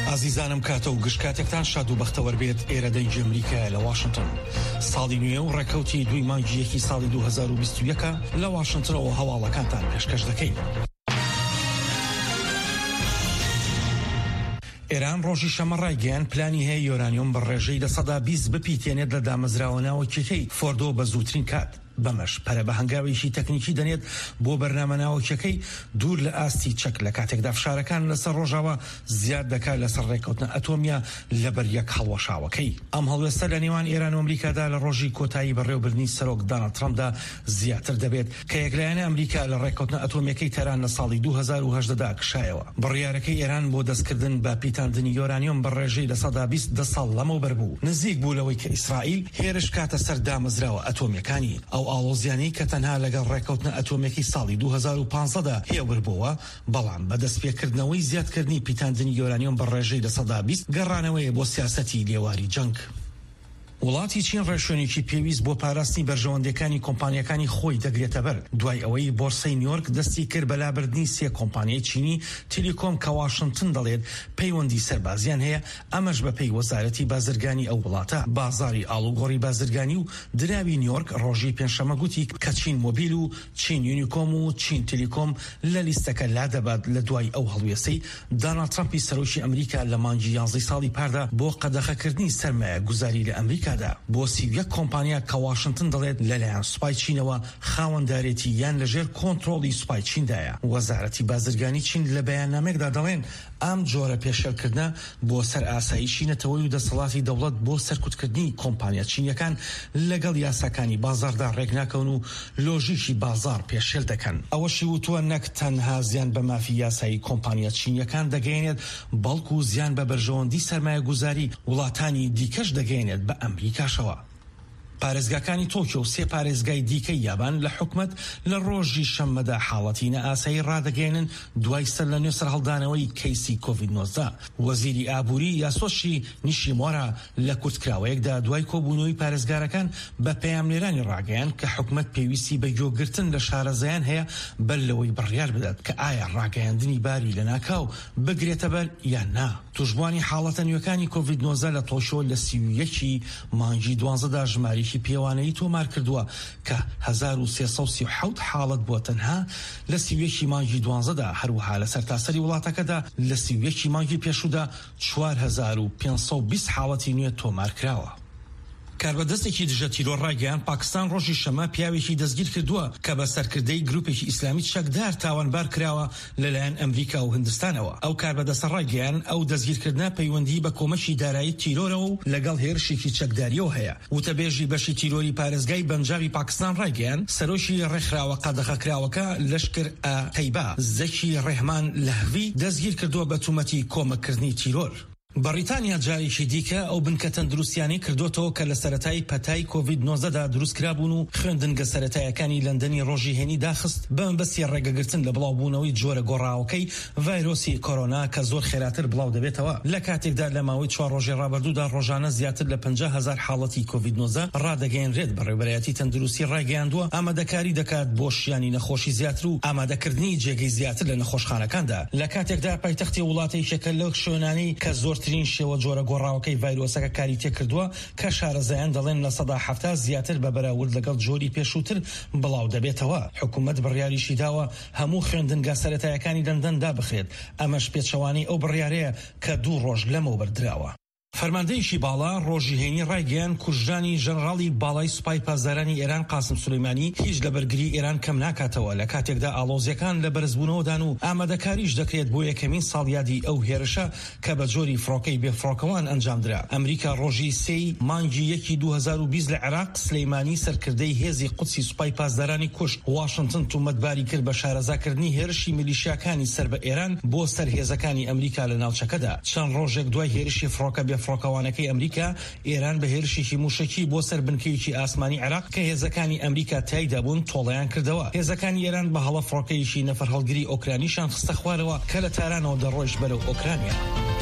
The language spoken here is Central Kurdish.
ئازیزانم کاتە و گشتکاتێکتان شاد و بەختەوەر بێت. ئێرە دەنگی ئەمریکا لە واشنگتن. ساڵی نوێ و ڕێکەوتی دوی مانگی یەکی ساڵی 2021 لە واشنگتنەوە هەواڵەکانتان پێشکەش دەکەین. ئێران ڕۆژی شەمە ڕایگەیاند پلانی هەیە یۆرانیۆم بە ڕێژەی 20% بپیتێنێت لە دامەزراوە ناوەکیەکەی فۆردۆ بە زووترین کات. بەمەش پەرە بە هەنگاوێکی تەکنیکی دەنێت بۆ بەرنامە ناوەکیەکەی دوور لە ئاستی چەک لە کاتێکدا فشارەکان لەسەر ڕۆژاوە زیاد دەکات لەسەر ڕێکەوتنە ئەتۆمیا لەبەر یەک هەڵوەشاوەکەی. ئەم هەڵوێستە لە نێوان ئێران و ئەمریکادا لە ڕۆژی کۆتایی بەڕێوەبردننی سەرۆک دۆناڵد ترامپدا زیاتر دەبێت کە یەکلایەنە ئەمریکا لە ڕێکەوتنە ئەتۆمیەکەی تەران لە ساڵی 2018دا کشایەوە. بڕیارەکەی ئێران بۆ دەستکردن بە پیتاندنی یۆرانیۆم بە ڕێژەی 120 ساڵ لەمەوبەر بوو. نزیک بوو لەوەی کە ئیسرائیل هێرش کاتە سەر دامەزراوە ئەتۆمیەکانی. ئەو ئاڵۆزیانەی کە تەنها لەگەڵ ڕێکەوتنە ئەتۆمیەکەی ساڵی 2015دا هێور بووە، بەڵام بەدەستپێکردنەوەی زیادکردنی پیتاندنی یۆرانیۆم بە ڕێژەی 120 گەڕانەوەیە بۆ سیاسەتی لێواری جەنگ. وڵاتی چین ڕێشوێنێکی پێویست بۆ پاراستنی بەرژەوەندەکانی کۆمپانیەکانی خۆی دەگرێتە بەر دوای ئەوەی بۆرسەی نیویۆرک دەستی کرد بەلابردنی سێ کۆمپانیای چینی تیلیکۆم کە واشنگتن دەڵێت پەیوەندی سەربازیان هەیە، ئەمەش بە پێی وەزارەتی بازرگانی ئەو وڵاتە. بازاری ئاڵوگۆڕی بازرگانی و دراوی نیویۆرک ڕۆژی پێنجشەمە گوتی کە چین مۆبیل و چین یونیکۆم و چین تیلیکۆم لە لیستەکە لادەبات لە دوای ئەو هەڵوێستەی دۆناڵد ترامپی سەرۆکی ئەمریکا لە مانگی 11 ساڵی پاردا بۆ قەدەخەکردنی سەرمایە گوزاری لە ئەمریکا بۆ 31 کۆمپانیا کە واشنگتن دەڵێت لەلایەن سوپای چینەوە خاوەندارێتی یان لەژێر کۆنتڕۆڵی سوپای چیندایە. وەزارەتی بازرگانی چین لە بەیاننامەیەکدا دەڵێن ئەم جۆرە پێشێلکردنە بۆ سەر ئاسایشی نەتەوەی و دەسەڵاتی دەوڵەت بۆ سەرکوتکردنی کۆمپانیا چینیەکان لەگەڵ یاساکانی بازاردا ڕێک ناکەون و لۆژیکی بازار پێشێل دەکەن. ئەوەشی وتووە نەک تەنها زیان بە مافی یاسایی کۆمپانیا چینیەکان دەگەێنێت، بەڵکو زیان بە بەرژەوەندی سەرمایە گوزاری وڵاتانی دیکەش دەگەێنێت بە ئەمریکاشەوە. پارێزگاکانی تۆکیۆ و سێ پارێزگای دیکەی یابان لە حکومەت لە ڕۆژی شەممەدا حاڵەتی نەئاسایی ڕادەگەێنن دوای سەر لە نوێ سەرهەڵدانەوەی کەیسی کۆڤید-19. وەزیری ئابووری یاسۆشی نیشیمۆرا لە کورتکراوەیەکدا دوای کۆبوونەوەی پارێزگارەکان بە پەیامنێرانی ڕاگەیان کە حکومەت پێویستی بە گوێگرتن لە شارەزایان هەیە بەر لەوەی بڕیار بدات کە ئایا ڕاگەیاندنی باری لە ناکاو بگرێتە بەر یان نا. توشبوانی حاڵەتە نوێەکانی کۆڤید-19 لە تۆشۆ لە 31 مانگی 12دا ژماری پیوانەی تۆمار کردووە کە 1337 حاڵەت بووە تەنها لە 31 مانگی 12دا. هەروەها لە سەرتاسەری وڵاتەکەدا لە 31 مانگی پێشوودا 4520 حاڵەتی نوێ تۆمار کراوە. کاربەدەستێکی دژە تیرۆر ڕاگەیان پاکستان ڕۆژی شەمە پیاوێکی دەستگیر کردووە کە بە سەرکردەی گروپێکی ئیسلامی شەکدار تاوانبار کراوە لەلایەن ئەمریکا و هندستانەوە. ئەو کاربەدەستە ڕاگەیان ئەو دەستگیرکردنە پەیوەندی بە کۆمەشی دارایی تیرۆرەوە و لەگەڵ هێرشێکی چەکداریەوە هەیە. وتەبێژی بەشی تیرۆری پارێزگای بەنجاوی پاکستان ڕاگەیان سەرۆکی ڕێکخراوە قەدەخەکراوەکە لەشکر تەیبا زەکی ڕێحمان لەهوی دەستگیر کردووە بە تومەتی کۆمەکردنی تیرۆر. بەریتانیا جارێکی دیکە ئەو بنکە تەندروستیانەی کردوتەوە کە لە سەرەتای پەتای کۆڤید-19دا دروستکرابوون و خوێندنگە سەرەتایەکانی لەندەنی ڕۆژی هێنی داخست بە مەبەستی ڕێگەگرتن لە بڵاوبوونەوەی جۆرە گۆڕاوەکەی ڤایرۆسی کۆرۆنا کە زۆر خێراتر بڵاو دەبێتەوە. لە کاتێکدا لە ماوەی 4 ڕۆژی ڕابردوودا ڕۆژانە زیاتر لە 50,000 حاڵەتی کۆڤید-19 ڕادەگەیەنرێت. بەڕێوەبەرایەتی تەندروستی ڕاگەیاندووە ئامادەکاری دەکات بۆ شیانی نەخۆشی زیاتر و ئامادەکردنی جێگەی زیاتر لە نەخۆشخانەکاندا. لە کاتێکدا پایتەختی وڵاتی شەکە لەو شوێنانەی کە زۆرترین شێوە جۆرە گۆڕاوەکەی ڤایرۆسەکە کاری تێکردووە کە شارەزایان دەڵێن لە 170 زیاتر بە بەراورد لەگەڵ جۆری پێشووتر بڵاو دەبێتەوە. حکوومەت بڕیاریشی داوە هەموو خوێندنگە سەرەتایەکانی لەندەن دابخرێت. ئەمەش پێچەوانەی ئەو بڕیارەیە کە 2 ڕۆژ لەمەوبەر درراوە. فەرماندەیەکی باڵا ڕۆژی هێنی ڕایگەیان کوژرانی ژەنەڕاڵی باڵای سوپای پاسدارانی ئێران قاسم سولەیمانی هیچ لە بەرگری ئێران کەم ناکاتەوە لە کاتێکدا ئاڵۆزیەکان لە بەرزبوونەوەدان و ئامادەکاریش دەکرێت بۆ یەکەمین ساڵیادی ئەو هێرشە کە بە جۆری فڕۆکەی بێفڕۆکەوان ئەنجامدرا. ئەمریکا ڕۆژی 3 مانگی 1 2020 لە عێراق سلەیمانی سەرکردەی هێزی قودسی سوپای پاسدارانی کوشت. واشنگتن تومەتباری کرد بە شارەزاکردنی هێرشی میلیشیاکانی سەر بە ئێران بۆ سەرهێزەکانی ئەمریکا لە ناوچەکەدا. چەند ڕۆژێک دوای هێرشی فڕۆکە فڕۆکەوانەکەی ئەمریکا، ئێران بە هێرشێکی موشکی بۆ سەر بنکەیەکی ئاسمانی عێراق کە هێزەکانی ئەمریکا تایدا بوون تۆڵەیان کردەوە. هێزەکانی ئێران بە هەڵە فڕۆکەیەکی نەفەر هەڵگری ئۆکرانیشان خستە خوارەوە کە لە تارانەوە دەڕۆیشت بەرەو ئۆکرانیا.